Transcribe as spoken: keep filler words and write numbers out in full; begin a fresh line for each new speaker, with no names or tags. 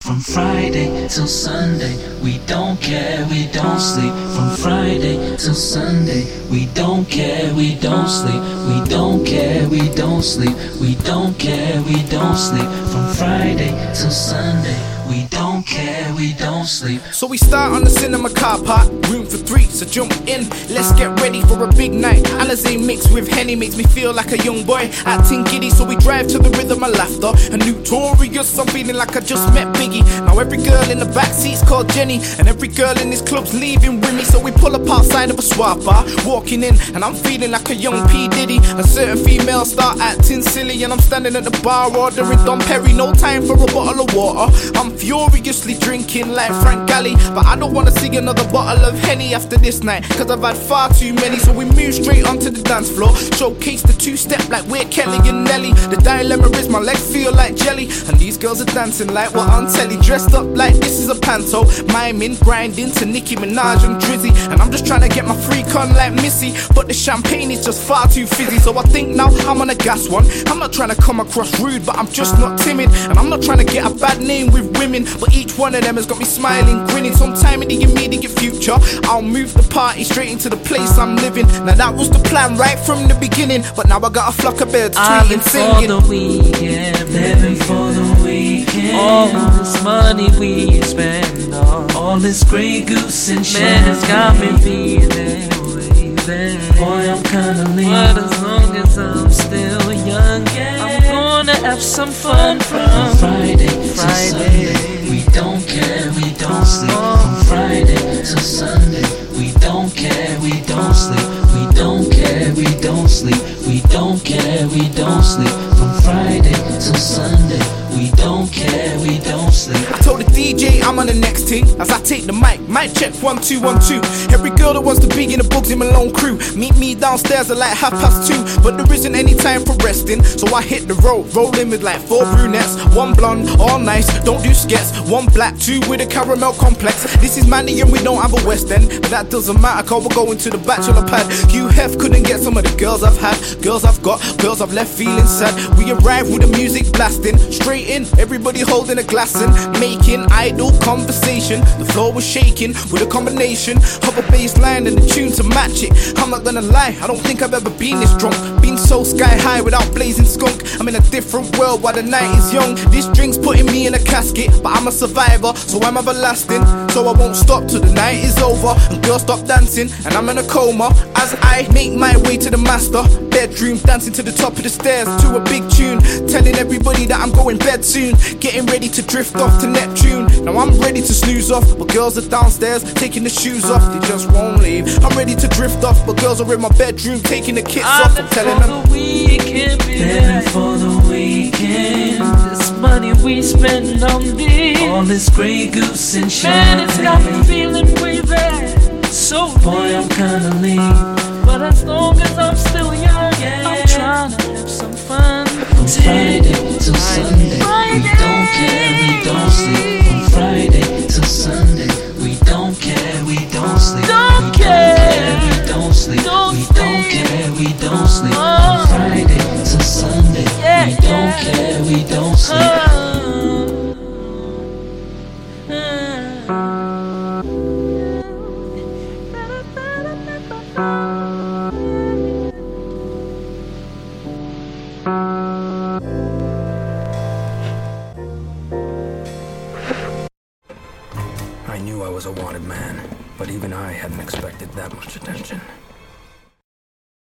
From Friday till Sunday, we don't care, we don't sleep. From Friday till Sunday, we don't care, we don't sleep. We don't care, we don't sleep. We don't care, we don't sleep. From Friday till Sunday, we don't care, we don't sleep.
So we start on the cinema car park, room for three, so jump in. Let's get ready for a big night. Alizé mixed with Henny makes me feel like a young boy, acting giddy. So we drive to the rhythm of laughter. A notorious, I'm feeling like I just met Biggie. Now every girl in the backseat's called Jenny, and every girl in this club's leaving with me. So we pull up outside of a swap bar, walking in, and I'm feeling like a young P. Diddy. A certain female start acting silly, and I'm standing at the bar ordering Dom Perry. No time for a bottle of water. I'm furiously drinking like Frank Galley, but I don't wanna see another bottle of Henny after this night, cause I've had far too many. So we move straight onto the dance floor, showcase the two-step like we're Kelly and Nelly. The dilemma is my legs feel like jelly, and these girls are dancing like what on telly, dressed up like this is a panto, miming, grinding to Nicki Minaj and Drizzy. And I'm just trying to get my freak on like Missy, but the champagne is just far too fizzy. So I think now I'm on a gas one. I'm not trying to come across rude, but I'm just not timid, and I'm not trying to get a bad name with women, but each one of them has got me smiling, grinning. Sometime in the immediate future, I'll move the party straight into the place I'm living. Now that was the plan right from the beginning, but now I got a flock of birds tweeting, singing.
For the weekend, living for the weekend. All this money we spend on all this Grey Goose and shit, man, it's got me feeling waving. Boy, I'm kinda lean, but as long as I'm still young, yeah, I'm gonna have some fun. From Friday to Sunday, we don't care, we don't sleep. From Friday to Sunday, we don't care, we don't sleep. We don't care, we don't sleep. We don't care, we don't sleep. From Friday till Sunday, we don't care, we don't sleep.
I told the D J I'm on the next thing as I take the mic. Mic check one two one two. Every girl that wants to be in the Bugsy Malone crew, meet me downstairs at like half past two. But there isn't any time for resting, so I hit the road, rolling with like four brunettes, one blonde, all nice, don't do skets. One black, two with a caramel complex. This is Manny and we don't have a West End, but that doesn't matter cause we're going to the bachelor pad. Hugh Hef couldn't get some of the girls I've had, girls I've got, girls I've left feeling sad. We arrived with the music blasting, straight in, everybody holding a glass and making idle conversation. The floor was shaking with a combination of a bass line and a tune to match it. I'm not gonna lie, I don't think I've ever been this drunk, been so sky high without blazing skunk. I'm in a different world while the night is young. This drink's putting me in a casket, but I'm a survivor, so I'm everlasting. So I won't stop till the night is over and girls stop dancing, and I'm in a coma as I make my way to the master bedroom, dancing to the top of the stairs to a big tune, telling everybody that I'm going bed soon, getting ready to drift off to Neptune. Now I'm ready to snooze off, but girls are downstairs taking the shoes off, they just won't leave. I'm ready to drift off, but girls are in my bedroom taking the kits off. I'm telling them,
the weekend, living for the weekend. This money we spend on this, all this Grey Goose and shit, man, it's got me feeling way bad. So boy, I'm kinda lean, but as long as I'm still young, yeah, I'm trying to have some fun. From Friday till Sunday, we don't care, we don't sleep. From Friday till Sunday, we don't care, we don't sleep.
Don't
we
care.
don't care, we don't sleep.
Don't
we
sleep.
don't care, we don't sleep.
Oh.
From Friday till Sunday,
Yeah,
we don't
yeah.
care, we don't sleep.
Oh.
I knew I was a wanted man, but even I hadn't expected that much attention.